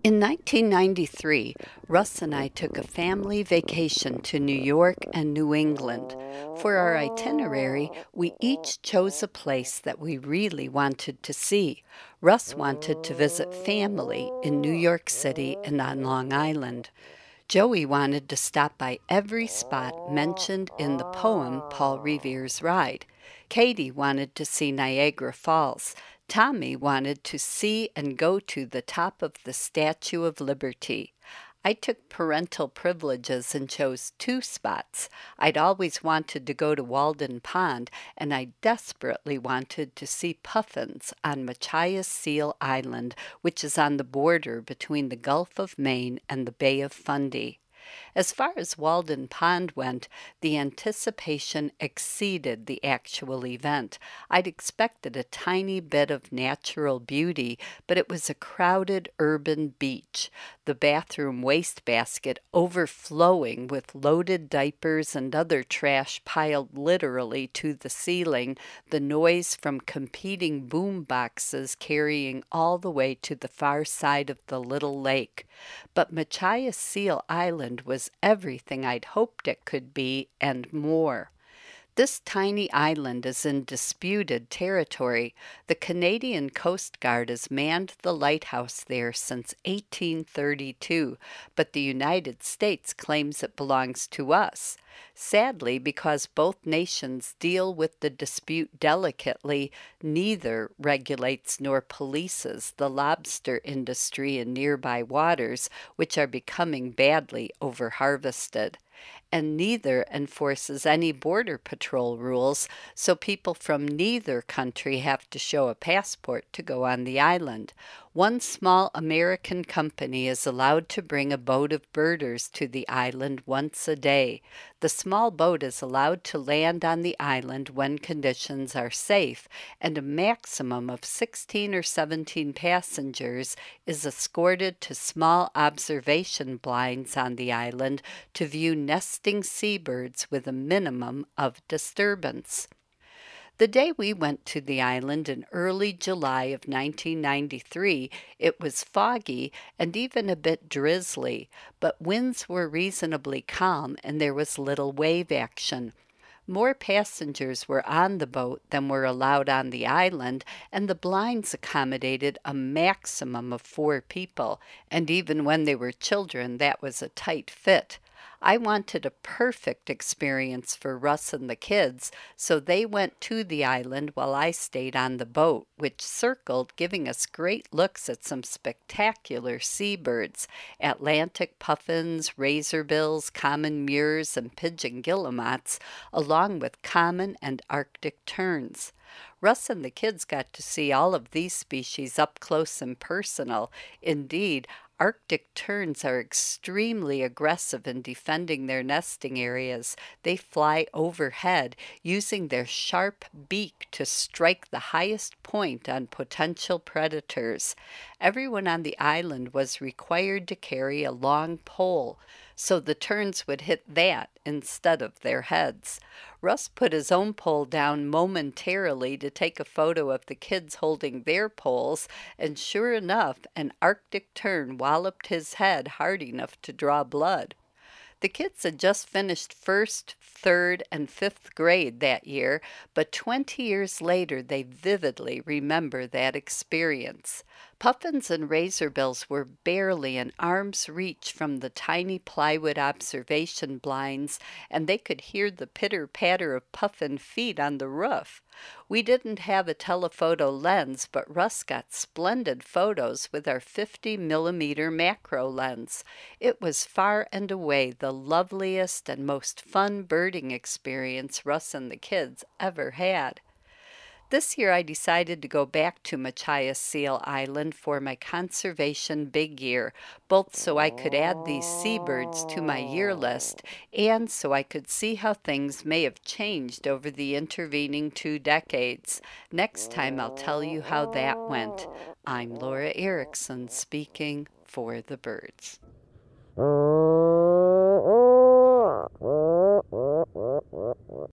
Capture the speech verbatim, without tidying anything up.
In nineteen ninety-three, Russ and I took a family vacation to New York and New England. For our itinerary, we each chose a place that we really wanted to see. Russ wanted to visit family in New York City and on Long Island. Joey wanted to stop by every spot mentioned in the poem Paul Revere's Ride. Katie wanted to see Niagara Falls. Tommy wanted to see and go to the top of the Statue of Liberty. I took parental privileges and chose two spots. I'd always wanted to go to Walden Pond, and I desperately wanted to see puffins on Machias Seal Island, which is on the border between the Gulf of Maine and the Bay of Fundy. As far as Walden Pond went, the anticipation exceeded the actual event. I'd expected a tiny bit of natural beauty, but it was a crowded urban beach, the bathroom wastebasket overflowing with loaded diapers and other trash piled literally to the ceiling, the noise from competing boom boxes carrying all the way to the far side of the little lake. But Machias Seal Island was everything I'd hoped it could be and more. This tiny island is in disputed territory. The Canadian Coast Guard has manned the lighthouse there since eighteen thirty-two, but the United States claims it belongs to us. Sadly, because both nations deal with the dispute delicately, neither regulates nor polices the lobster industry in nearby waters, which are becoming badly overharvested. And neither enforces any border patrol rules, so people from neither country have to show a passport to go on the island. One small American company is allowed to bring a boat of birders to the island once a day. The small boat is allowed to land on the island when conditions are safe, and a maximum of sixteen or seventeen passengers is escorted to small observation blinds on the island to view nesting seabirds with a minimum of disturbance. The day we went to the island in early July of nineteen ninety-three, it was foggy and even a bit drizzly, but winds were reasonably calm and there was little wave action. More passengers were on the boat than were allowed on the island, and the blinds accommodated a maximum of four people, and even when they were children, that was a tight fit. I wanted a perfect experience for Russ and the kids, so they went to the island while I stayed on the boat, which circled, giving us great looks at some spectacular seabirds, Atlantic puffins, razorbills, common murres, and pigeon guillemots, along with common and Arctic terns. Russ and the kids got to see all of these species up close and personal. Indeed, Arctic terns are extremely aggressive in defending their nesting areas. They fly overhead, using their sharp beak to strike the highest point on potential predators. Everyone on the island was required to carry a long pole, so the terns would hit that instead of their heads. Russ put his own pole down momentarily to take a photo of the kids holding their poles, and sure enough, an Arctic tern walloped his head hard enough to draw blood. The kids had just finished first, third, and fifth grade that year, but twenty years later they vividly remember that experience. Puffins and razorbills were barely an arm's reach from the tiny plywood observation blinds, and they could hear the pitter-patter of puffin feet on the roof. We didn't have a telephoto lens, but Russ got splendid photos with our fifty millimeter macro lens. It was far and away the loveliest and most fun birding experience Russ and the kids ever had. This year I decided to go back to Machias Seal Island for my conservation big year, both so I could add these seabirds to my year list and so I could see how things may have changed over the intervening two decades. Next time I'll tell you how that went. I'm Laura Erickson speaking for the birds.